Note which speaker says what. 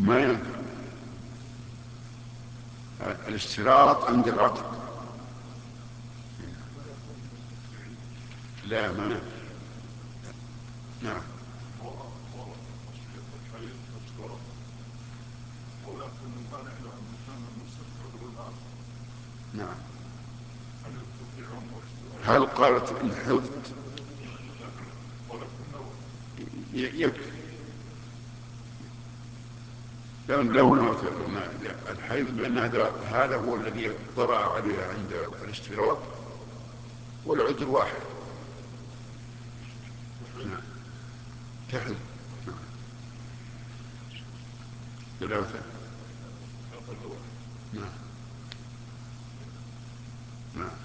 Speaker 1: ما ينفع الاشتراط عند العقد. لا ما ينفع. نعم. نعم. هل قالت إن حلت يكفي؟ لو نوت الحيض، لأن هذا هو الذي طرأ عليها عند الاشتراط، والعذر واحد. نعم. تحل. نعم. ثلاثة. نعم. نعم.